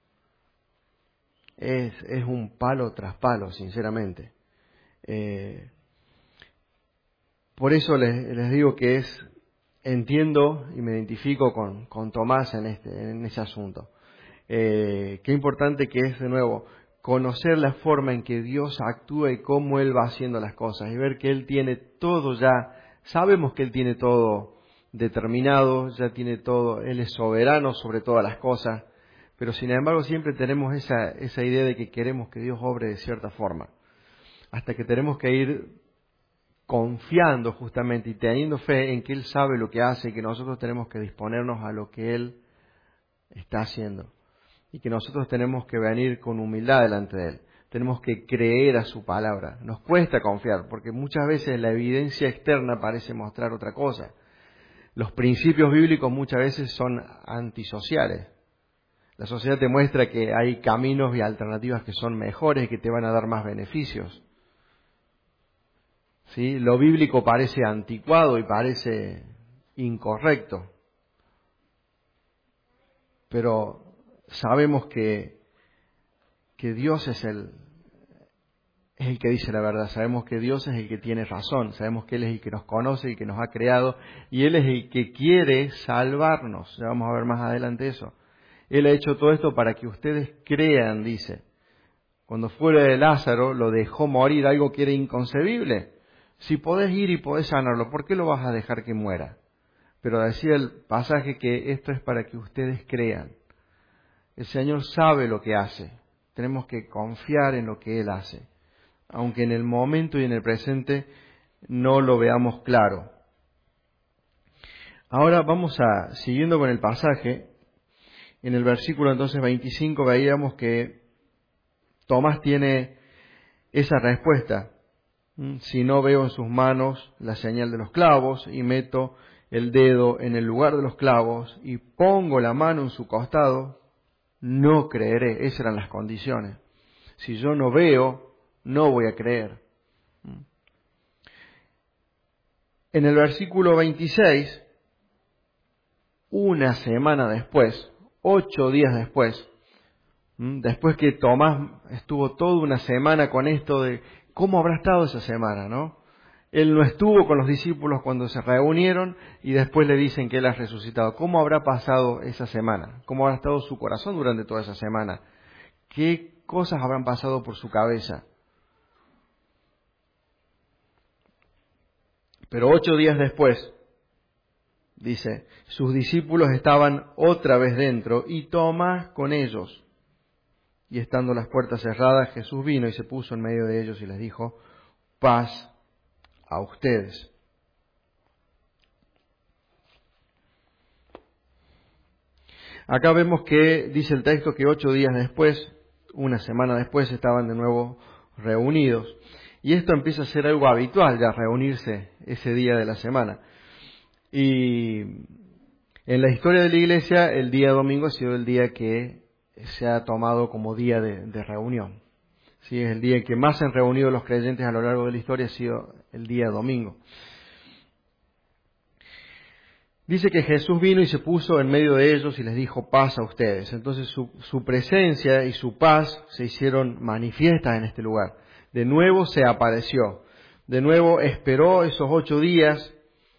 Speaker 1: Es, es un palo tras palo, sinceramente. Eh, por eso les, les digo que es, entiendo y me identifico con, con Tomás en, este, en ese asunto. Eh, qué importante que es, de nuevo, conocer la forma en que Dios actúa y cómo Él va haciendo las cosas y ver que Él tiene todo ya, sabemos que Él tiene todo determinado, ya tiene todo, Él es soberano sobre todas las cosas, pero sin embargo siempre tenemos esa, esa idea de que queremos que Dios obre de cierta forma, hasta que tenemos que ir confiando justamente y teniendo fe en que Él sabe lo que hace y que nosotros tenemos que disponernos a lo que Él está haciendo. Y que nosotros tenemos que venir con humildad delante de Él. Tenemos que creer a su palabra. Nos cuesta confiar, porque muchas veces la evidencia externa parece mostrar otra cosa. Los principios bíblicos muchas veces son antisociales. La sociedad te muestra que hay caminos y alternativas que son mejores y que te van a dar más beneficios. ¿Sí? Lo bíblico parece anticuado y parece incorrecto. Pero sabemos que, que Dios es el, es el que dice la verdad, sabemos que Dios es el que tiene razón, sabemos que Él es el que nos conoce, el que nos ha creado, y Él es el que quiere salvarnos. Ya vamos a ver más adelante eso. Él ha hecho todo esto para que ustedes crean, dice. Cuando fue de Lázaro, lo dejó morir, algo que era inconcebible. Si podés ir y podés sanarlo, ¿por qué lo vas a dejar que muera? Pero decía el pasaje que esto es para que ustedes crean. El Señor sabe lo que hace. Tenemos que confiar en lo que Él hace. Aunque en el momento y en el presente no lo veamos claro. Ahora vamos a, siguiendo con el pasaje, en el versículo entonces veinticinco veíamos que Tomás tiene esa respuesta. Si no veo en sus manos la señal de los clavos y meto el dedo en el lugar de los clavos y pongo la mano en su costado, no creeré. Esas eran las condiciones. Si yo no veo, no voy a creer. En el versículo veintiséis, una semana después, ocho días después, después que Tomás estuvo toda una semana con esto de cómo habrá estado esa semana, ¿no? Él no estuvo con los discípulos cuando se reunieron y después le dicen que Él ha resucitado. ¿Cómo habrá pasado esa semana? ¿Cómo habrá estado su corazón durante toda esa semana? ¿Qué cosas habrán pasado por su cabeza? Pero ocho días después, dice, sus discípulos estaban otra vez dentro y Tomás con ellos. Y estando las puertas cerradas, Jesús vino y se puso en medio de ellos y les dijo, paz a ustedes. Acá vemos que dice el texto que ocho días después, una semana después, estaban de nuevo reunidos. Y esto empieza a ser algo habitual, ya reunirse ese día de la semana. Y en la historia de la Iglesia, el día domingo ha sido el día que se ha tomado como día de, de reunión. Sí, es el día en que más se han reunido los creyentes a lo largo de la historia, ha sido el día domingo. Dice que Jesús vino y se puso en medio de ellos y les dijo paz a ustedes. Entonces su, su presencia y su paz se hicieron manifiestas en este lugar. De nuevo se apareció. De nuevo esperó esos ocho días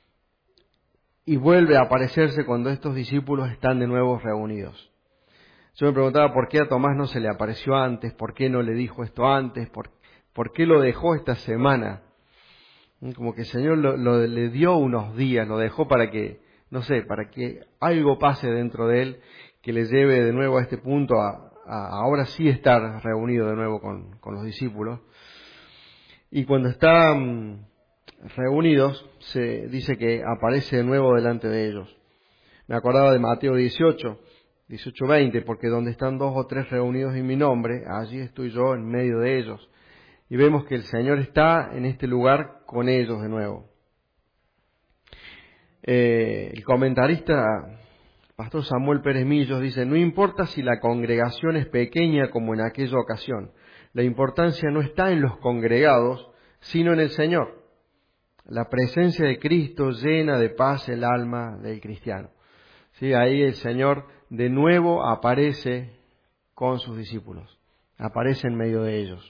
Speaker 1: y vuelve a aparecerse cuando estos discípulos están de nuevo reunidos. Yo me preguntaba por qué a Tomás no se le apareció antes, por qué no le dijo esto antes, por, por qué lo dejó esta semana. Como que el Señor lo, lo, le dio unos días, lo dejó para que, no sé, para que algo pase dentro de él, que le lleve de nuevo a este punto, a, a ahora sí estar reunido de nuevo con, con los discípulos. Y cuando están reunidos, se dice que aparece de nuevo delante de ellos. Me acordaba de Mateo dieciocho, dieciocho veinte, porque donde están dos o tres reunidos en mi nombre, allí estoy yo en medio de ellos. Y vemos que el Señor está en este lugar con ellos de nuevo. Eh, el comentarista, Pastor Samuel Pérez Millos, dice, no importa si la congregación es pequeña como en aquella ocasión, la importancia no está en los congregados, sino en el Señor. La presencia de Cristo llena de paz el alma del cristiano. Sí, ahí el Señor de nuevo aparece con sus discípulos, aparece en medio de ellos.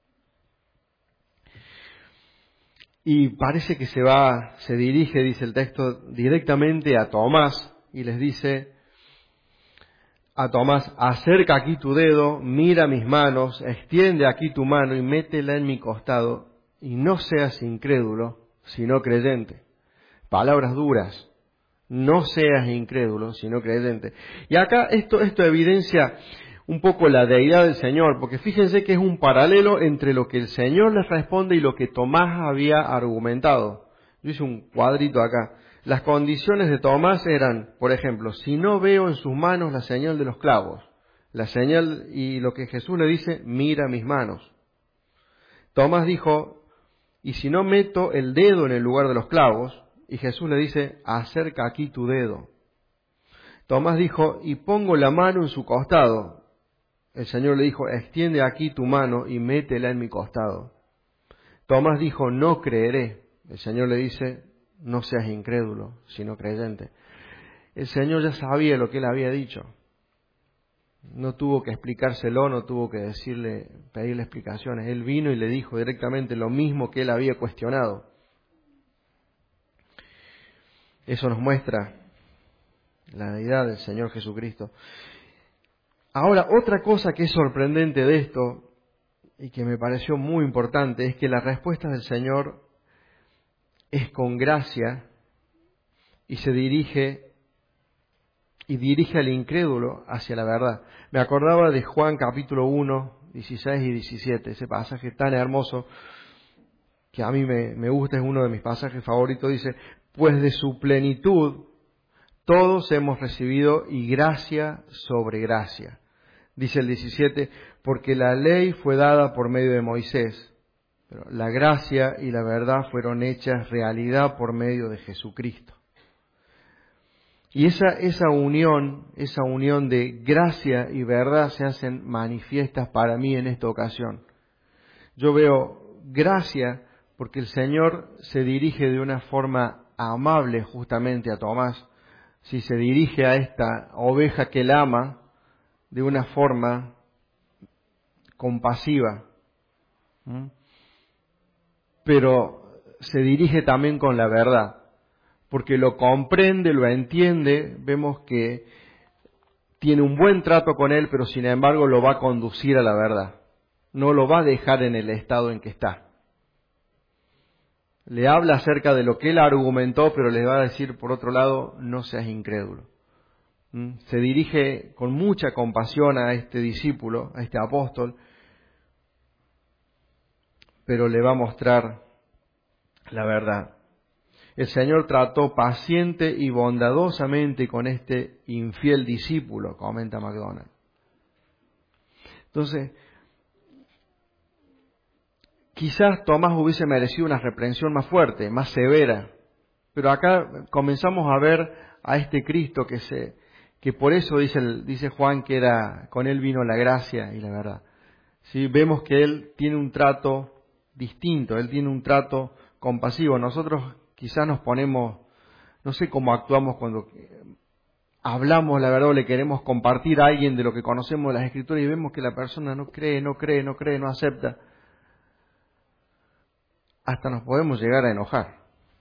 Speaker 1: Y parece que se va, se dirige, dice el texto, directamente a Tomás y les dice a Tomás, acerca aquí tu dedo, mira mis manos, extiende aquí tu mano y métela en mi costado y no seas incrédulo, sino creyente. Palabras duras, no seas incrédulo, sino creyente. Y acá esto, esto evidencia un poco la deidad del Señor, porque fíjense que es un paralelo entre lo que el Señor les responde y lo que Tomás había argumentado. Yo hice un cuadrito acá. Las condiciones de Tomás eran, por ejemplo, si no veo en sus manos la señal de los clavos, la señal y lo que Jesús le dice, mira mis manos. Tomás dijo, y si no meto el dedo en el lugar de los clavos, y Jesús le dice, acerca aquí tu dedo. Tomás dijo, y pongo la mano en su costado. El Señor le dijo, extiende aquí tu mano y métela en mi costado. Tomás dijo, no creeré. El Señor le dice, no seas incrédulo, sino creyente. El Señor ya sabía lo que él había dicho. No tuvo que explicárselo, no tuvo que decirle, pedirle explicaciones. Él vino y le dijo directamente lo mismo que él había cuestionado. Eso nos muestra la deidad del Señor Jesucristo. Ahora, otra cosa que es sorprendente de esto, y que me pareció muy importante, es que la respuesta del Señor es con gracia y se dirige y dirige al incrédulo hacia la verdad. Me acordaba de Juan capítulo uno, dieciséis y diecisiete, ese pasaje tan hermoso que a mí me, me gusta, es uno de mis pasajes favoritos. Dice, pues de su plenitud todos hemos recibido y gracia sobre gracia. Dice el diecisiete, porque la ley fue dada por medio de Moisés, pero la gracia y la verdad fueron hechas realidad por medio de Jesucristo. Y esa, esa unión, esa unión de gracia y verdad se hacen manifiestas para mí en esta ocasión. Yo veo gracia porque el Señor se dirige de una forma amable justamente a Tomás. Si se dirige a esta oveja que él ama de una forma compasiva, ¿Mm? pero se dirige también con la verdad, porque lo comprende, lo entiende, vemos que tiene un buen trato con él, pero sin embargo lo va a conducir a la verdad, no lo va a dejar en el estado en que está. le habla acerca de lo que él argumentó, pero le va a decir, por otro lado, no seas incrédulo. ¿Mm? Se dirige con mucha compasión a este discípulo, a este apóstol, pero le va a mostrar la verdad. El Señor trató paciente y bondadosamente con este infiel discípulo, comenta MacDonald. Entonces, quizás Tomás hubiese merecido una reprensión más fuerte, más severa, pero acá comenzamos a ver a este Cristo que se, que por eso dice, el, dice Juan que era, con él vino la gracia y la verdad. ¿Sí? Vemos que él tiene un trato distinto, él tiene un trato compasivo. Nosotros quizás nos ponemos, no sé cómo actuamos cuando hablamos la verdad o le queremos compartir a alguien de lo que conocemos de las Escrituras y vemos que la persona no cree, no cree, no cree, no acepta. Hasta nos podemos llegar a enojar.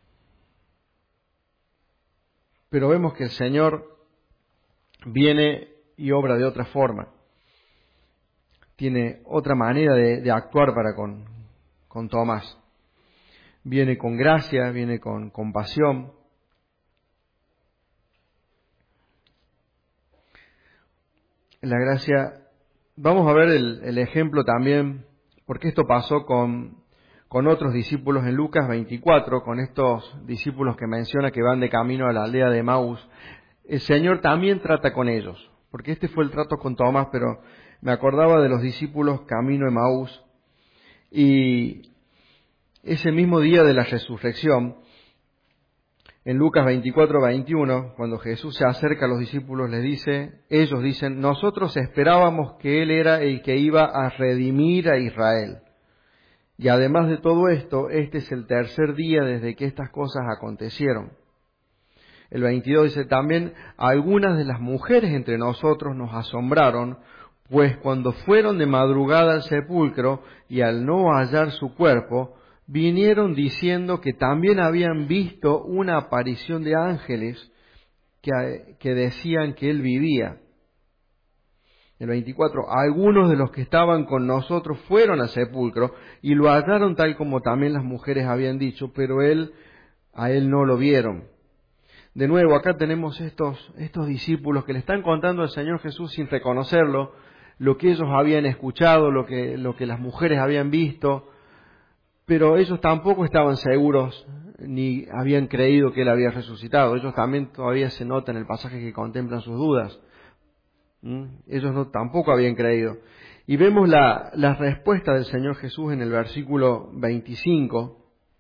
Speaker 1: Pero vemos que el Señor viene y obra de otra forma. Tiene otra manera de, de actuar para con, con Tomás. Viene con gracia, viene con compasión. La gracia, vamos a ver el, el ejemplo también, porque esto pasó con, con otros discípulos en Lucas veinticuatro, con estos discípulos que menciona que van de camino a la aldea de Emaús. El Señor también trata con ellos, porque este fue el trato con Tomás, pero me acordaba de los discípulos camino a Emaús, y ese mismo día de la resurrección, en Lucas veinticuatro veintiuno, cuando Jesús se acerca a los discípulos, les dice, ellos dicen, nosotros esperábamos que Él era el que iba a redimir a Israel. Y además de todo esto, este es el tercer día desde que estas cosas acontecieron. El veintidós dice, también algunas de las mujeres entre nosotros nos asombraron, pues cuando fueron de madrugada al sepulcro y al no hallar su cuerpo, vinieron diciendo que también habían visto una aparición de ángeles que, que decían que él vivía. El veinticuatro, algunos de los que estaban con nosotros fueron al sepulcro y lo hallaron tal como también las mujeres habían dicho, pero él, a él no lo vieron. De nuevo, acá tenemos estos, estos discípulos que le están contando al Señor Jesús sin reconocerlo, lo que ellos habían escuchado, lo que, lo que las mujeres habían visto, pero ellos tampoco estaban seguros ni habían creído que Él había resucitado. Ellos también todavía se nota en el pasaje que contemplan sus dudas. ¿Mm? Ellos no, tampoco habían creído. Y vemos la, la respuesta del Señor Jesús en el versículo veinticinco.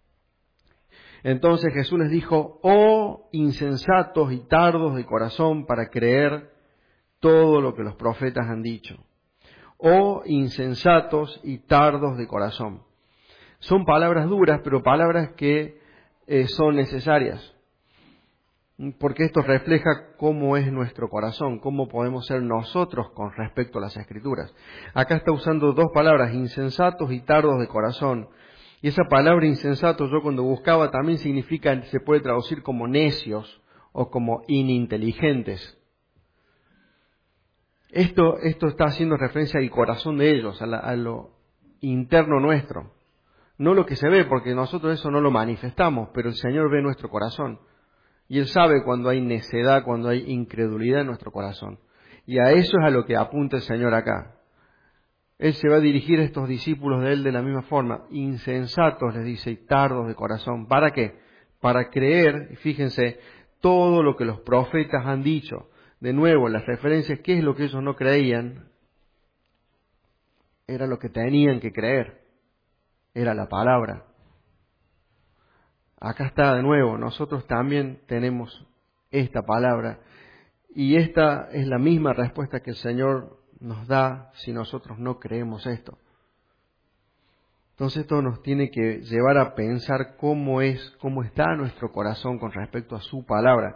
Speaker 1: Entonces Jesús les dijo, oh insensatos y tardos de corazón para creer todo lo que los profetas han dicho. Oh insensatos y tardos de corazón. Son palabras duras, pero palabras que eh, son necesarias. Porque esto refleja cómo es nuestro corazón, cómo podemos ser nosotros con respecto a las Escrituras. Acá está usando dos palabras, insensatos y tardos de corazón. Y esa palabra insensato, yo cuando buscaba también significa, se puede traducir como necios o como ininteligentes. Esto, esto está haciendo referencia al corazón de ellos, a, la, a lo interno nuestro. No lo que se ve, porque nosotros eso no lo manifestamos, pero el Señor ve nuestro corazón. Y Él sabe cuando hay necedad, cuando hay incredulidad en nuestro corazón. Y a eso es a lo que apunta el Señor acá. Él se va a dirigir a estos discípulos de Él de la misma forma. Insensatos, les dice, y tardos de corazón. ¿Para qué? Para creer, fíjense, todo lo que los profetas han dicho. De nuevo, las referencias, ¿qué es lo que ellos no creían? Era lo que tenían que creer. Era la palabra. Acá está de nuevo, nosotros también tenemos esta palabra y esta es la misma respuesta que el Señor nos da si nosotros no creemos esto. Entonces esto nos tiene que llevar a pensar cómo es, cómo está nuestro corazón con respecto a su palabra.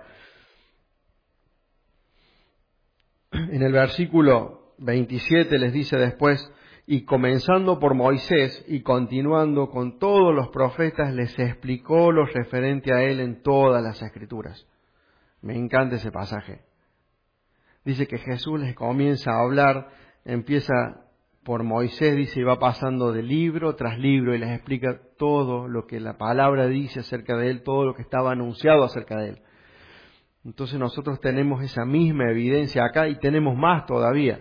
Speaker 1: En el versículo veintisiete les dice después, y comenzando por Moisés y continuando con todos los profetas, les explicó lo referente a él en todas las Escrituras. Me encanta ese pasaje. Dice que Jesús les comienza a hablar, empieza por Moisés, dice, y va pasando de libro tras libro y les explica todo lo que la palabra dice acerca de él, todo lo que estaba anunciado acerca de él. Entonces nosotros tenemos esa misma evidencia acá y tenemos más todavía.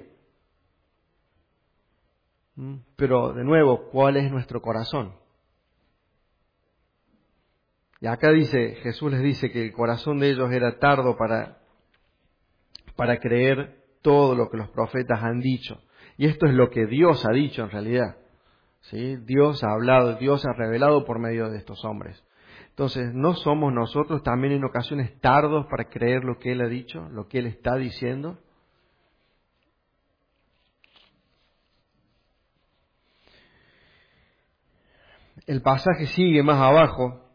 Speaker 1: ¿Mm? Pero de nuevo, ¿cuál es nuestro corazón? Y acá dice, Jesús les dice que el corazón de ellos era tardo para, para creer todo lo que los profetas han dicho. Y esto es lo que Dios ha dicho en realidad. ¿Sí? Dios ha hablado, Dios ha revelado por medio de estos hombres. Entonces, ¿no somos nosotros también en ocasiones tardos para creer lo que Él ha dicho, lo que Él está diciendo? El pasaje sigue más abajo.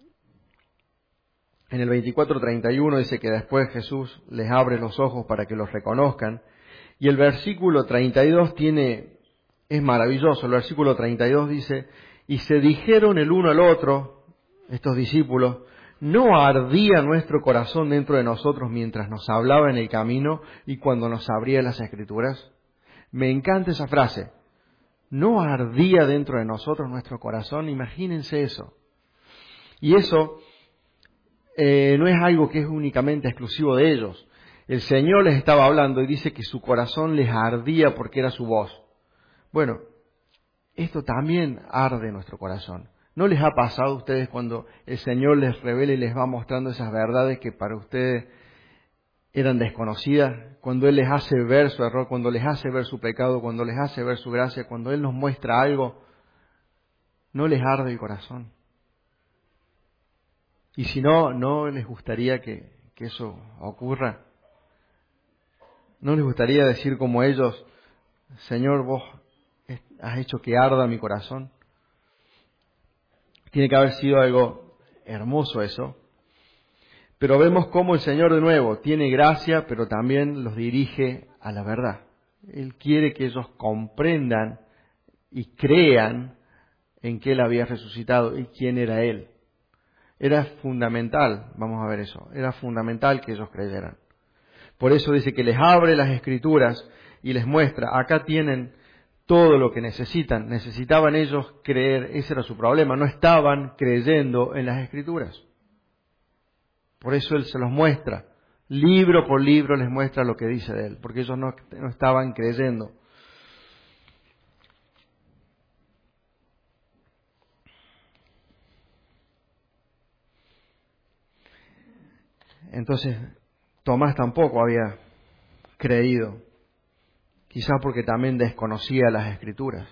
Speaker 1: En el veinticuatro treinta y uno dice que después Jesús les abre los ojos para que los reconozcan. Y el versículo treinta y dos tiene, es maravilloso. El versículo treinta y dos dice, y se dijeron el uno al otro, estos discípulos, ¿no ardía nuestro corazón dentro de nosotros mientras nos hablaba en el camino y cuando nos abría las Escrituras? Me encanta esa frase. ¿No ardía dentro de nosotros nuestro corazón? Imagínense eso. Y eso eh, no es algo que es únicamente exclusivo de ellos. El Señor les estaba hablando y dice que su corazón les ardía porque era su voz. Bueno, esto también arde en nuestro corazón. ¿No les ha pasado a ustedes cuando el Señor les revela y les va mostrando esas verdades que para ustedes eran desconocidas? Cuando Él les hace ver su error, cuando les hace ver su pecado, cuando les hace ver su gracia, cuando Él nos muestra algo, ¿no les arde el corazón? Y si no, ¿no les gustaría que, que eso ocurra? ¿No les gustaría decir como ellos, Señor, vos has hecho que arda mi corazón? Tiene que haber sido algo hermoso eso. Pero vemos cómo el Señor de nuevo tiene gracia, pero también los dirige a la verdad. Él quiere que ellos comprendan y crean en que Él había resucitado y quién era Él. Era fundamental, vamos a ver eso, era fundamental que ellos creyeran. Por eso dice que les abre las Escrituras y les muestra, acá tienen todo lo que necesitan. Necesitaban ellos creer, ese era su problema, no estaban creyendo en las Escrituras. Por eso Él se los muestra, libro por libro les muestra lo que dice de Él, porque ellos no, no estaban creyendo. Entonces, Tomás tampoco había creído, quizás porque también desconocía las Escrituras.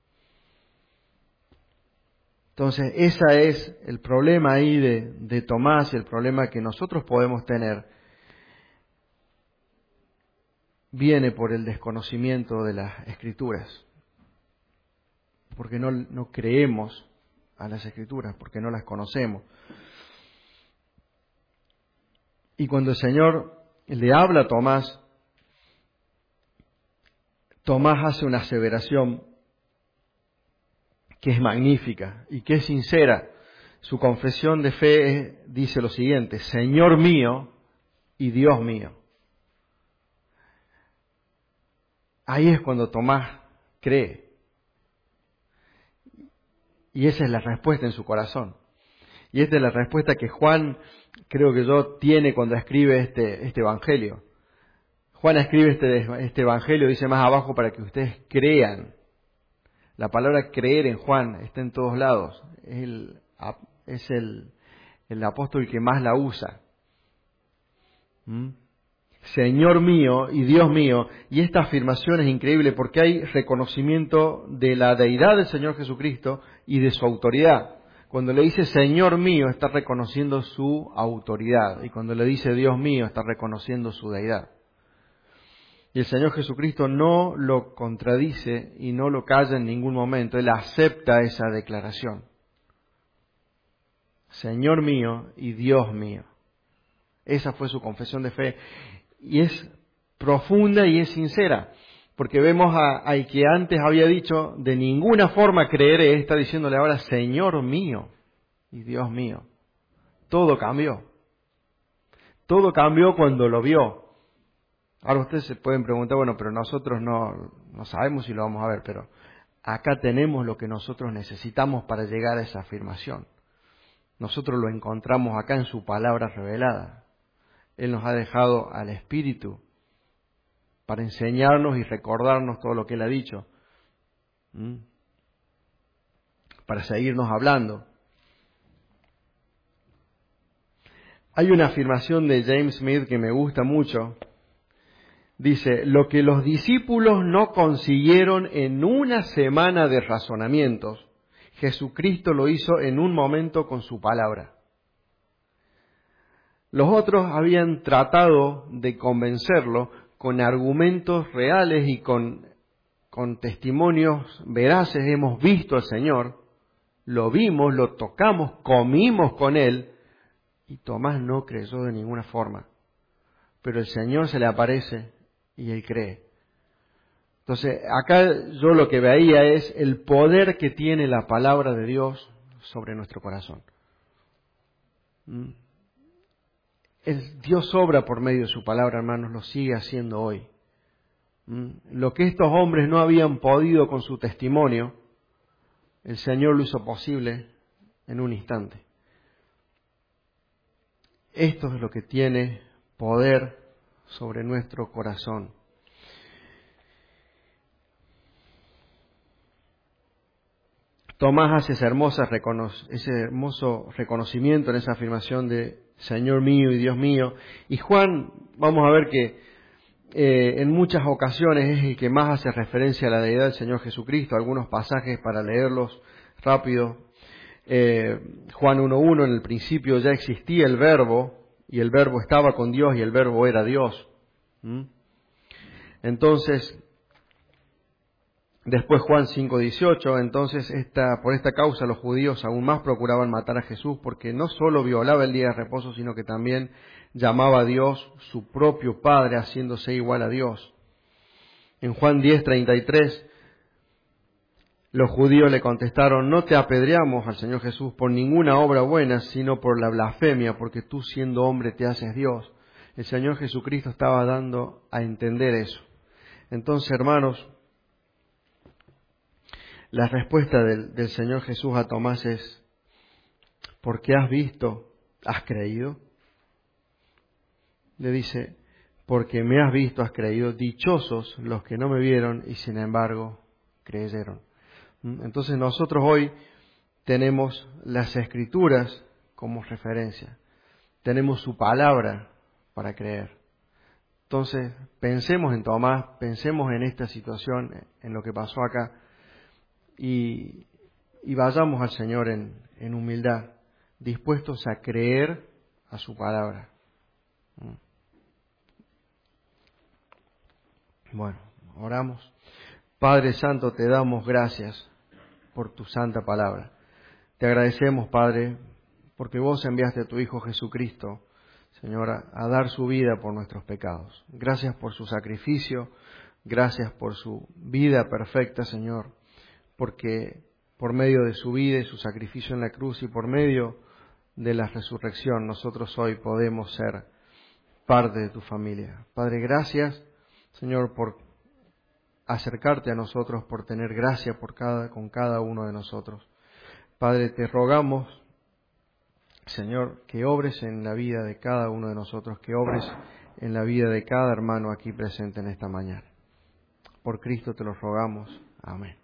Speaker 1: Entonces, ese es el problema ahí de, de Tomás y el problema que nosotros podemos tener. Viene por el desconocimiento de las Escrituras. Porque no, no creemos a las Escrituras, porque no las conocemos. Y cuando el Señor le habla a Tomás, Tomás hace una aseveración que es magnífica y que es sincera. Su confesión de fe es, dice lo siguiente: Señor mío y Dios mío. Ahí es cuando Tomás cree. Y esa es la respuesta en su corazón. Y esta es la respuesta que Juan, creo que yo, tiene cuando escribe este, este evangelio. Juan escribe este, este evangelio, dice más abajo, para que ustedes crean. La palabra creer en Juan está en todos lados. Es el, es el, el apóstol que más la usa. ¿Mm? Señor mío y Dios mío. Y esta afirmación es increíble porque hay reconocimiento de la deidad del Señor Jesucristo y de su autoridad. Cuando le dice Señor mío, está reconociendo su autoridad. Y cuando le dice Dios mío, está reconociendo su deidad. Y el Señor Jesucristo no lo contradice y no lo calla en ningún momento. Él acepta esa declaración. Señor mío y Dios mío. Esa fue su confesión de fe. Y es profunda y es sincera. Porque vemos a, al que antes había dicho, de ninguna forma creeré, está diciéndole ahora, Señor mío y Dios mío. Todo cambió. Todo cambió cuando lo vio. Ahora ustedes se pueden preguntar, bueno, pero nosotros no, no sabemos si lo vamos a ver, pero acá tenemos lo que nosotros necesitamos para llegar a esa afirmación. Nosotros lo encontramos acá en su palabra revelada. Él nos ha dejado al Espíritu para enseñarnos y recordarnos todo lo que Él ha dicho. ¿Mm? Para seguirnos hablando. Hay una afirmación de James Smith que me gusta mucho. Dice, lo que los discípulos no consiguieron en una semana de razonamientos, Jesucristo lo hizo en un momento con su palabra. Los otros habían tratado de convencerlo con argumentos reales y con, con testimonios veraces. Hemos visto al Señor, lo vimos, lo tocamos, comimos con Él, y Tomás no creyó de ninguna forma. Pero el Señor se le aparece y él cree. Entonces, acá yo lo que veía es el poder que tiene la palabra de Dios sobre nuestro corazón. El Dios obra por medio de su palabra, hermanos, lo sigue haciendo hoy. Lo que estos hombres no habían podido con su testimonio, el Señor lo hizo posible en un instante. Esto es lo que tiene poder sobre nuestro corazón. Tomás hace ese hermoso, recono- ese hermoso reconocimiento en esa afirmación de Señor mío y Dios mío. Y Juan, vamos a ver que eh, en muchas ocasiones es el que más hace referencia a la deidad del Señor Jesucristo. Algunos pasajes para leerlos rápido. Eh, Juan uno uno, en el principio ya existía el Verbo, y el Verbo estaba con Dios, y el Verbo era Dios. ¿Mm? Entonces, después Juan cinco dieciocho, entonces esta, por esta causa los judíos aún más procuraban matar a Jesús, porque no solo violaba el día de reposo, sino que también llamaba a Dios su propio Padre, haciéndose igual a Dios. En Juan diez treinta y tres, los judíos le contestaron, no te apedreamos al Señor Jesús por ninguna obra buena, sino por la blasfemia, porque tú siendo hombre te haces Dios. El Señor Jesucristo estaba dando a entender eso. Entonces, hermanos, la respuesta del, del Señor Jesús a Tomás es, porque has visto, has creído. Le dice, porque me has visto, has creído. Dichosos los que no me vieron y sin embargo creyeron. Entonces nosotros hoy tenemos las Escrituras como referencia. Tenemos su palabra para creer. Entonces pensemos en Tomás, pensemos en esta situación, en lo que pasó acá, y, y vayamos al Señor en, en humildad, dispuestos a creer a su palabra. Bueno, oramos. Padre Santo, te damos gracias por tu santa palabra. Te agradecemos, Padre, porque vos enviaste a tu Hijo Jesucristo, Señor, a, a dar su vida por nuestros pecados. Gracias por su sacrificio, gracias por su vida perfecta, Señor, porque por medio de su vida y su sacrificio en la cruz y por medio de la resurrección, nosotros hoy podemos ser parte de tu familia. Padre, gracias, Señor, por acercarte a nosotros, por tener gracia por cada, con cada uno de nosotros. Padre, te rogamos, Señor, que obres en la vida de cada uno de nosotros, que obres en la vida de cada hermano aquí presente en esta mañana. Por Cristo te lo rogamos. Amén.